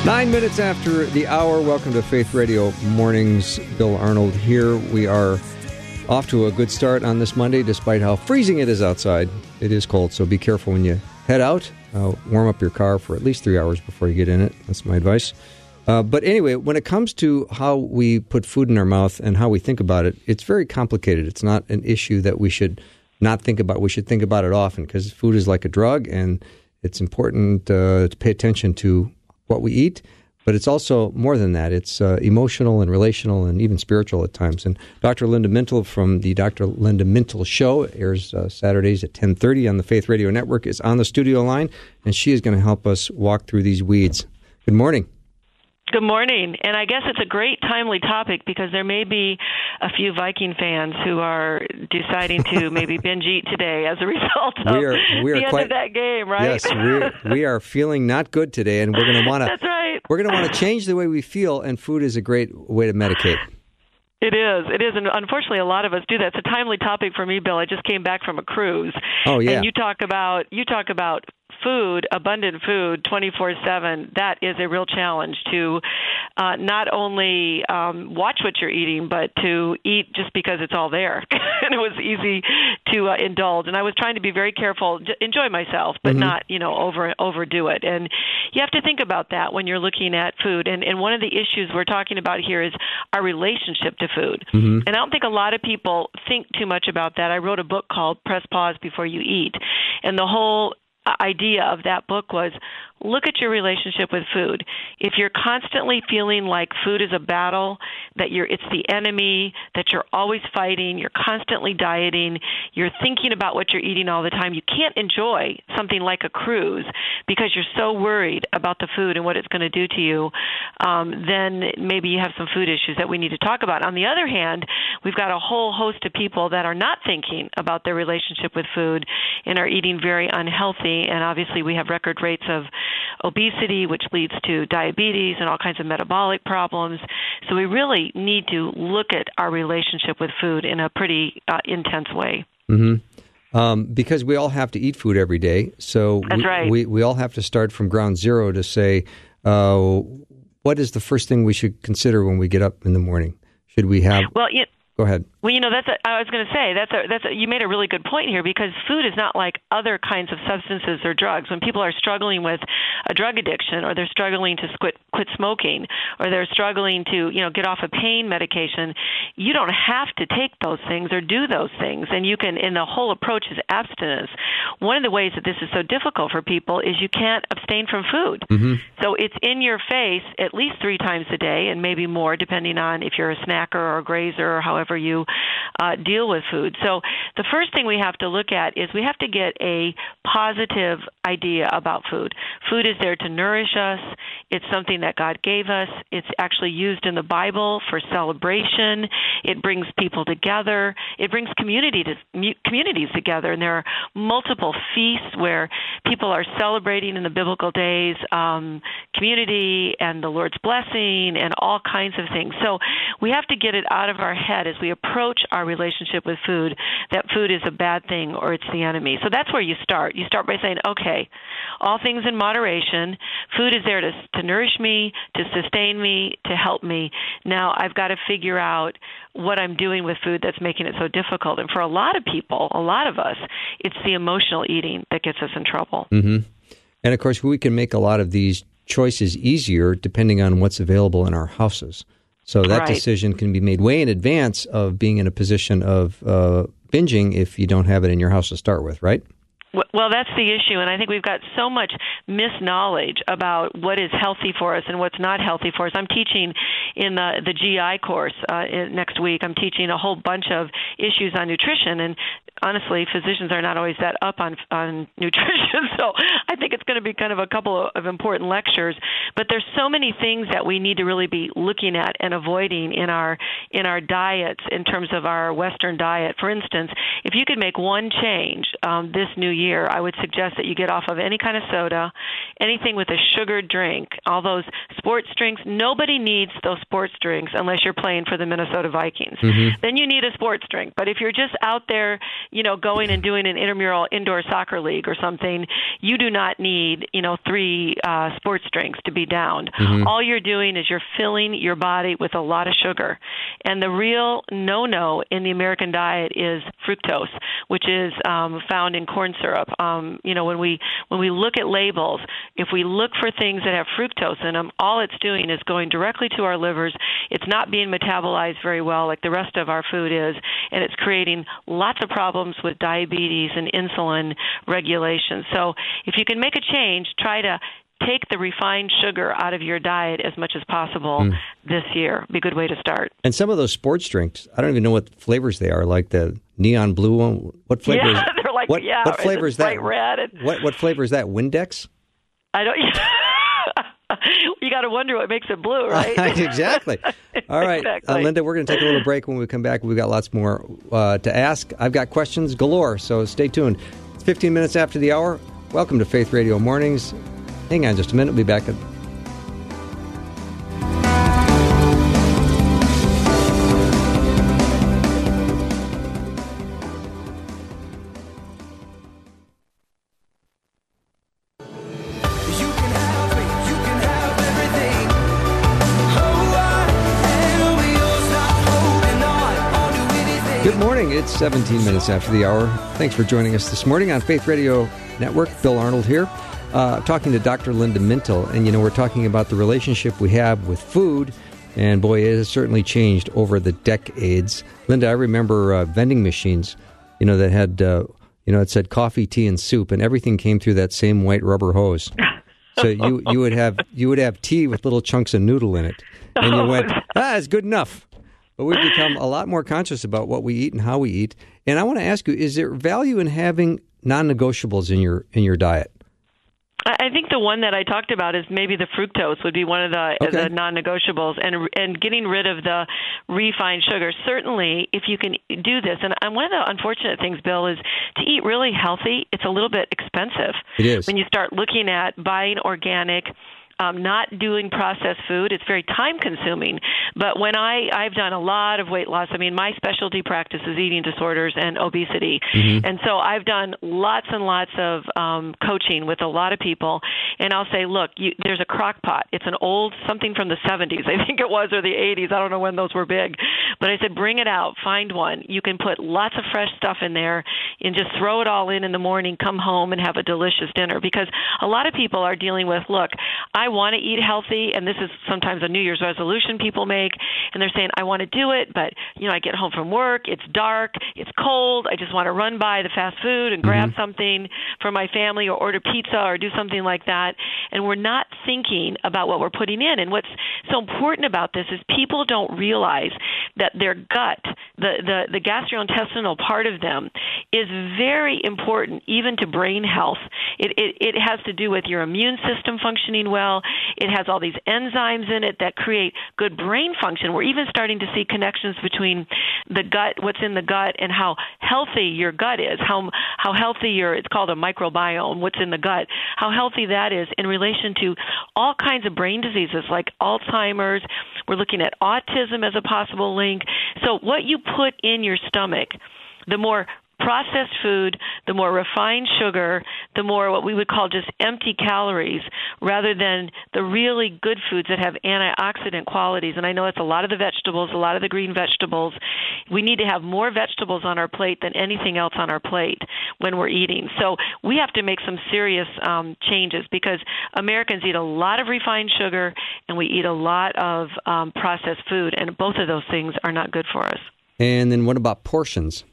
9 minutes after the hour, welcome to Faith Radio Mornings. Bill Arnold here. We are off to a good start on this Monday, despite how freezing it is outside. It is cold, so be careful when you head out. Warm up your car for at least 3 hours before you get in it. That's my advice. But anyway, when it comes to how we put food in our mouth and how we think about it, it's very complicated. It's not an issue that we should not think about. We should think about it often because food is like a drug, and it's important to pay attention to what we eat. But it's also more than that. It's emotional and relational and even spiritual at times. And Dr. Linda Mintle from the Dr. Linda Mintle Show airs Saturdays at 10:30 on the Faith Radio Network is on the studio line, and she is going to help us walk through these weeds. Good morning. Good morning. And I guess it's a great timely topic because there may be a few Viking fans who are deciding to maybe binge eat today as a result of the end of that game, right? Yes, we are feeling not good today, and we're going to want to. That's right. We're going to want to change the way we feel, and food is a great way to medicate. It is, and unfortunately, a lot of us do that. It's a timely topic for me, Bill. I just came back from a cruise. Oh yeah. And you talk about food, abundant food, 24/7. That is a real challenge to not only watch what you're eating, but to eat just because it's all there. And it was easy to indulge. And I was trying to be very careful, enjoy myself, but not, overdo it. And you have to think about that when you're looking at food. And one of the issues we're talking about here is our relationship to food. And I don't think a lot of people think too much about that. I wrote a book called Press Pause Before You Eat. And the whole idea of that book was look at your relationship with food. If you're constantly feeling like food is a battle, that it's the enemy, that you're always fighting, you're constantly dieting, you're thinking about what you're eating all the time, you can't enjoy something like a cruise because you're so worried about the food and what it's going to do to you, then maybe you have some food issues that we need to talk about. On the other hand, we've got a whole host of people that are not thinking about their relationship with food and are eating very unhealthy, and obviously we have record rates of obesity, which leads to diabetes and all kinds of metabolic problems. So we really need to look at our relationship with food in a pretty intense way. Because we all have to eat food every day. So That's right. we all have to start from ground zero to say, what is the first thing we should consider when we get up in the morning? Should we have... Go ahead. Well, I was going to say you made a really good point here because food is not like other kinds of substances or drugs. When people are struggling with a drug addiction, or they're struggling to quit smoking, or they're struggling to get off a pain medication, you don't have to take those things or do those things, and you can. And the whole approach is abstinence. One of the ways that this is so difficult for people is you can't abstain from food. So it's in your face at least 3 times a day, and maybe more depending on if you're a snacker or a grazer or however you deal with food. So the first thing we have to look at is we have to get a positive idea about food. Food is there to nourish us. It's something that God gave us. It's actually used in the Bible for celebration. It brings people together. It brings communities together. And there are multiple feasts where people are celebrating in the biblical days community and the Lord's blessing and all kinds of things. So we have to get it out of our head as we approach our relationship with food, that food is a bad thing or it's the enemy. So that's where you start. You start by saying, okay, all things in moderation. Food is there to nourish me, to sustain me, to help me. Now I've got to figure out what I'm doing with food that's making it so difficult. And for a lot of people, a lot of us, it's the emotional eating that gets us in trouble. And of course, we can make a lot of these choices easier depending on what's available in our houses. So that decision can be made way in advance of being in a position of binging if you don't have it in your house to start with, right? Well, that's the issue, and I think we've got so much misknowledge about what is healthy for us and what's not healthy for us. I'm teaching in the GI course next week. I'm teaching a whole bunch of issues on nutrition, and honestly, physicians are not always that up on nutrition, so I think it's going to be kind of a couple of important lectures. But there's so many things that we need to really be looking at and avoiding in our diets in terms of our Western diet. For instance, if you could make one change this new year, year, I would suggest that you get off of any kind of soda, anything with a sugared drink, all those sports drinks. Nobody needs those sports drinks unless you're playing for the Minnesota Vikings. Mm-hmm. Then you need a sports drink. But if you're just out there, going and doing an intramural indoor soccer league or something, you do not need, 3 sports drinks to be downed. Mm-hmm. All you're doing is you're filling your body with a lot of sugar. And the real no-no in the American diet is fructose, which is found in corn syrup. When we look at labels, if we look for things that have fructose in them, all it's doing is going directly to our livers. It's not being metabolized very well like the rest of our food is, and it's creating lots of problems with diabetes and insulin regulation. So if you can make a change, try to take the refined sugar out of your diet as much as possible this year. Be a good way to start. And some of those sports drinks, I don't even know what flavors they are, like the neon blue one. What flavor is they're like, what flavor is that? Bright red. What flavor is that? Windex? I don't. You got to wonder what makes it blue, right? Exactly. All right, Exactly. Linda, we're going to take a little break. When we come back, we've got lots more to ask. I've got questions galore, so stay tuned. It's 15 minutes after the hour. Welcome to Faith Radio Mornings. Hang on just a minute. We'll be back. Good morning. It's 17 minutes after the hour. Thanks for joining us this morning on Faith Radio Network. Bill Arnold here, talking to Dr. Linda Mintle. And, we're talking about the relationship we have with food. And, boy, it has certainly changed over the decades. Linda, I remember vending machines, that had, it said coffee, tea, and soup. And everything came through that same white rubber hose. So you would have tea with little chunks of noodle in it. And you went, it's good enough. But we've become a lot more conscious about what we eat and how we eat. And I want to ask you, is there value in having non-negotiables in your diet? I think the one that I talked about is maybe the fructose would be one of the non-negotiables, and getting rid of the refined sugar. Certainly, if you can do this, and one of the unfortunate things, Bill, is to eat really healthy, it's a little bit expensive. It is. When you start looking at buying organic, not doing processed food, it's very time-consuming. But when I've done a lot of weight loss, my specialty practice is eating disorders and obesity. Mm-hmm. And so I've done lots and lots of coaching with a lot of people. And I'll say, look, there's a crock pot. It's an old, something from the 70s, I think it was, or the 80s. I don't know when those were big. But I said, bring it out. Find one. You can put lots of fresh stuff in there and just throw it all in the morning, come home, and have a delicious dinner. Because a lot of people are dealing with, look, I want to eat healthy, and this is sometimes a New Year's resolution people make, and they're saying, I want to do it, but, I get home from work, it's dark, it's cold, I just want to run by the fast food and grab something for my family or order pizza or do something like that, and we're not thinking about what we're putting in. And what's so important about this is people don't realize that their gut, the gastrointestinal part of them, is very important even to brain health. It has to do with your immune system functioning well. It has all these enzymes in it that create good brain function. We're even starting to see connections between the gut, what's in the gut, and how healthy your gut is, how healthy it's called a microbiome, what's in the gut, how healthy that is in relation to all kinds of brain diseases like Alzheimer's. We're looking at autism as a possible link. So what you put in your stomach, the more processed food, the more refined sugar, the more what we would call just empty calories, rather than the really good foods that have antioxidant qualities. And I know it's a lot of the vegetables, a lot of the green vegetables. We need to have more vegetables on our plate than anything else on our plate when we're eating. So we have to make some serious changes, because Americans eat a lot of refined sugar and we eat a lot of processed food, and both of those things are not good for us. And then what about portions?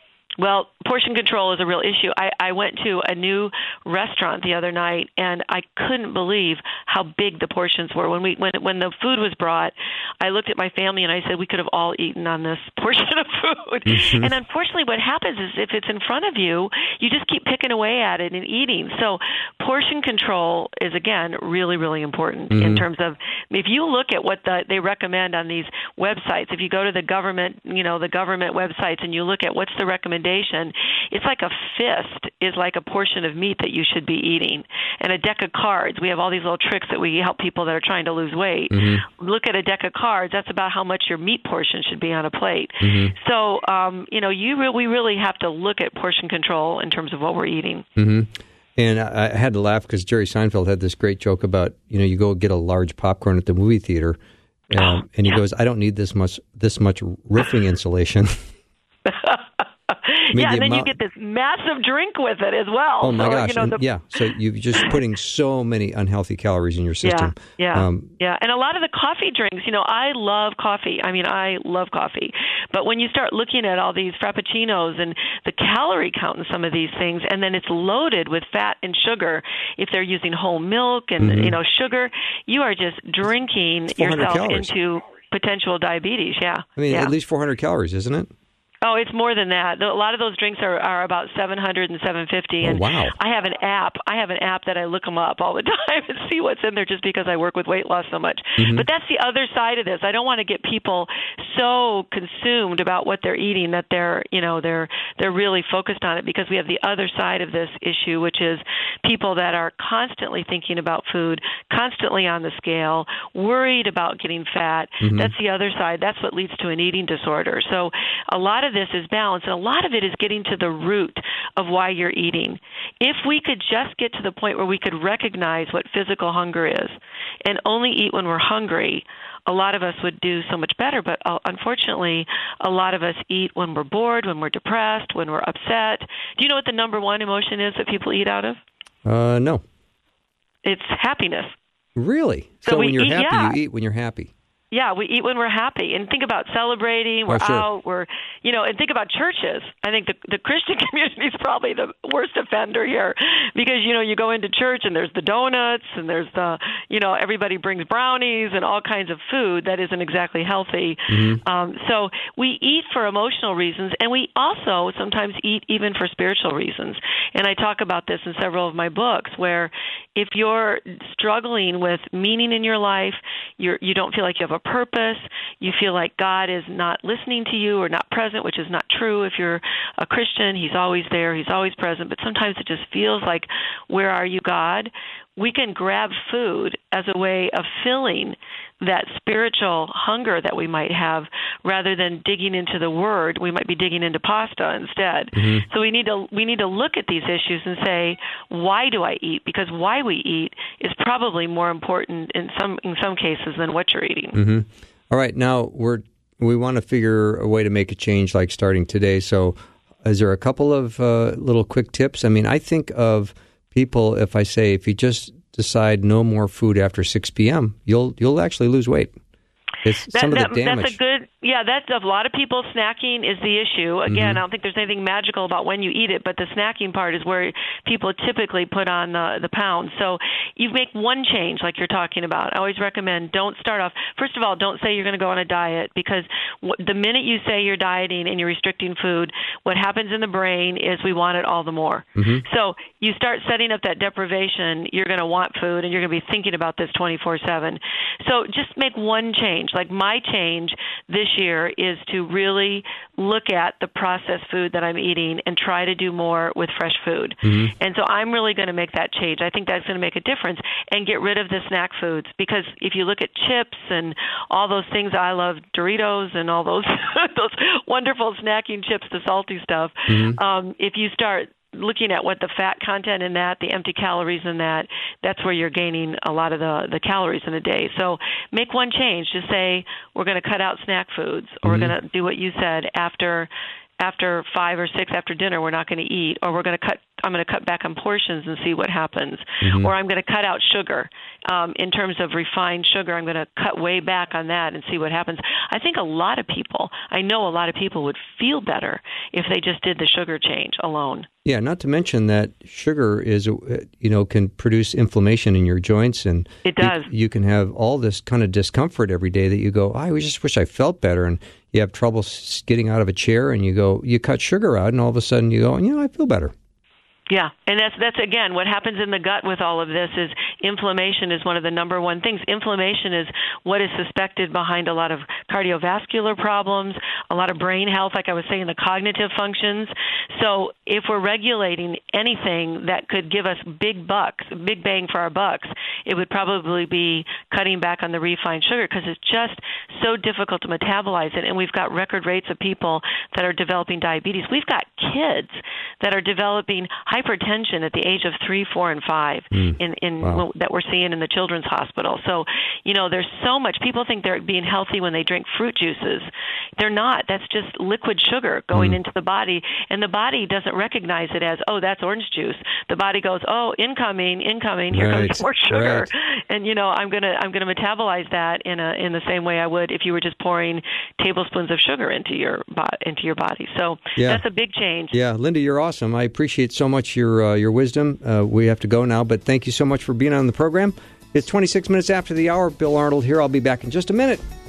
Well, portion control is a real issue. I went to a new restaurant the other night, and I couldn't believe how big the portions were. When the food was brought, I looked at my family and I said, we could have all eaten on this portion of food. Mm-hmm. And unfortunately, what happens is if it's in front of you, you just keep picking away at it and eating. So portion control is, again, really, really important in terms of, if you look at what they recommend on these websites, if you go to the government websites and you look at what's the recommendation recommendation, it's like a fist is like a portion of meat that you should be eating. And a deck of cards, we have all these little tricks that we help people that are trying to lose weight. Look at a deck of cards, that's about how much your meat portion should be on a plate. So, we really have to look at portion control in terms of what we're eating. And I had to laugh because Jerry Seinfeld had this great joke about, you go get a large popcorn at the movie theater, and he goes, I don't need this much roofing insulation. And then you get this massive drink with it as well. Oh, my gosh. So you're just putting so many unhealthy calories in your system. And a lot of the coffee drinks, I love coffee. I love coffee. But when you start looking at all these frappuccinos and the calorie count in some of these things, and then it's loaded with fat and sugar, if they're using whole milk and, sugar, you are just drinking yourself calories. Into potential diabetes. At least 400 calories, isn't it? Oh, it's more than that. A lot of those drinks are about 700 and 750. And wow. I have an app that I look them up all the time and see what's in there just because I work with weight loss so much. But that's the other side of this. I don't want to get people so consumed about what they're eating that they're really focused on it, because we have the other side of this issue, which is people that are constantly thinking about food, constantly on the scale, worried about getting fat. That's the other side. That's what leads to an eating disorder. So a lot of this is balance, and a lot of it is getting to the root of why you're eating. If we could just get to the point where we could recognize what physical hunger is and only eat when we're hungry, a lot of us would do so much better. But unfortunately, a lot of us eat when we're bored, when we're depressed, when we're upset. Do you know what the number one emotion is that people eat out of? No. It's happiness. Really? So when you're happy, you eat when you're happy. Yeah, we eat when we're happy. And think about celebrating, we're out, and think about churches. I think the Christian community is probably the worst offender here because, you go into church and there's the donuts and there's the, everybody brings brownies and all kinds of food that isn't exactly healthy. So we eat for emotional reasons, and we also sometimes eat even for spiritual reasons. And I talk about this in several of my books, where if you're struggling with meaning in your life, you don't feel like you have a purpose, you feel like God is not listening to you or not present, which is not true. If you're a Christian, He's always there, He's always present, but sometimes it just feels like, where are you, God? We can grab food as a way of filling that spiritual hunger that we might have, rather than digging into the Word. We might be digging into pasta instead. So we need to look at these issues and say, why do I eat? Because why we eat is probably more important in some cases than what you're eating. All right, now we want to figure a way to make a change, like starting today. So, is there a couple of little quick tips? I think of people, if you just decide no more food after 6 p.m., you'll actually lose weight. It's some of the damage. That's a lot of people. Snacking is the issue. Again, I don't think there's anything magical about when you eat it, but the snacking part is where people typically put on the pounds. So you make one change, like you're talking about. I always recommend, don't start off. First of all, don't say you're going to go on a diet, because the minute you say you're dieting and you're restricting food, what happens in the brain is we want it all the more. So you start setting up that deprivation, you're going to want food, and you're going to be thinking about this 24/7. So just make one change. Like my change this year is to really look at the processed food that I'm eating and try to do more with fresh food. And so I'm really going to make that change. I think that's going to make a difference, and get rid of the snack foods, because if you look at chips and all those things, I love Doritos and all those those wonderful snacking chips, the salty stuff. If you start looking at what the fat content in that, the empty calories in that, that's where you're gaining a lot of the calories in a day. So make one change. Just say, we're going to cut out snack foods, or we're going to do what you said, after 5 or 6 after dinner, we're not going to eat, or I'm going to cut back on portions and see what happens. Or I'm going to cut out sugar. In terms of refined sugar, I'm going to cut way back on that and see what happens. I know a lot of people would feel better if they just did the sugar change alone. Yeah, not to mention that sugar is, can produce inflammation in your joints, and it does. You can have all this kind of discomfort every day that you go, I just wish I felt better, and you have trouble getting out of a chair, and you cut sugar out, and all of a sudden you go, I feel better. Yeah, and that's again what happens in the gut with all of this is inflammation is one of the number one things. Inflammation is what is suspected behind a lot of cardiovascular problems, a lot of brain health, like I was saying, the cognitive functions. So if we're regulating anything that could give us big bang for our bucks, it would probably be cutting back on the refined sugar because it's just so difficult to metabolize it. And we've got record rates of people that are developing diabetes. We've got kids that are developing hypertension at the age of 3, 4, and 5 Wow. that we're seeing in the children's hospital. So, there's so much. People think they're being healthy when they drink fruit juices. They're not. That's just liquid sugar going into the body, and the body doesn't recognize it as, oh, that's orange juice. The body goes, oh, incoming, here comes more sugar, and I'm gonna metabolize that in the same way I would if you were just pouring tablespoons of sugar into your body. So that's a big change. Yeah, Linda, you're awesome. I appreciate so much your wisdom. We have to go now, but thank you so much for being on the program. It's 26 minutes after the hour. Bill Arnold here. I'll be back in just a minute.